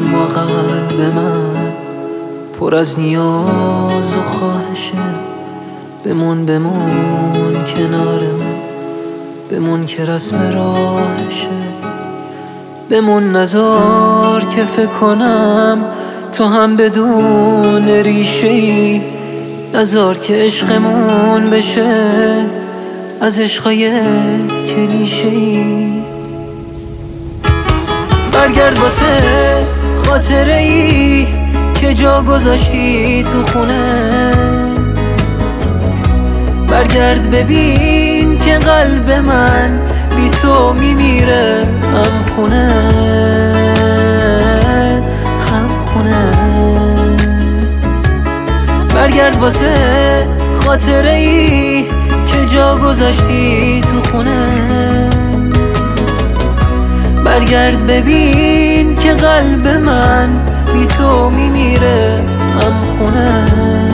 اما قلب من پر از نیاز و خواهشه. بمون کنار من، بمون که رسم راهشه. بمون نذار که فکر کنم تو هم بدون ریشه ای. نذار که عشقمون بشه از عشقای کلیشه ای. برگرد واسه خاطره ای که جا گذاشتی تو خونه. برگرد ببین که قلب من بی تو میمیره هم خونه هم خونه. برگرد واسه خاطره ای که جا گذاشتی تو خونه. برگرد ببین که قلب من بی تو میمیره هم خونه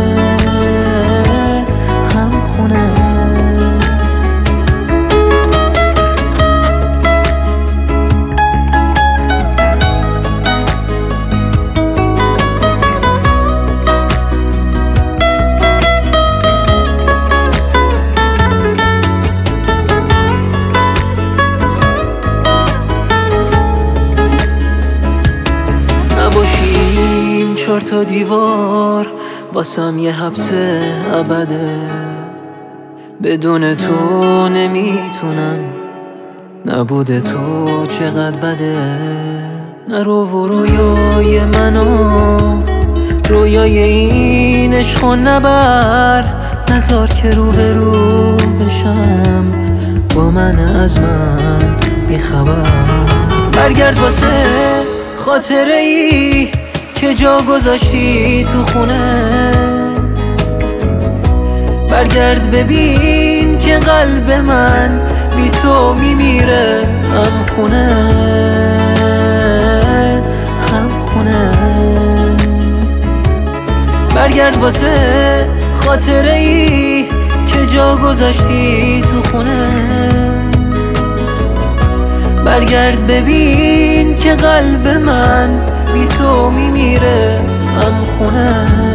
هم خونه. نباشیم 4 تا دیوار واسم یه حبس ابده. بدون تو نمیتونم، نبوده تو چقدر بده. نرو و رویای منو، رویای این عشقو نبر. نذار که رو به رو بشم با من از من بیخبر. برگرد واسه خاطره ای که جا گذاشتی تو خونه. برگرد ببین که قلب من بی تو میمیره هم خونه هم خونه. برگرد واسه خاطره ای که جا گذاشتی تو خونه. برگرد ببین که قلب من بی تو میمیره هم خونه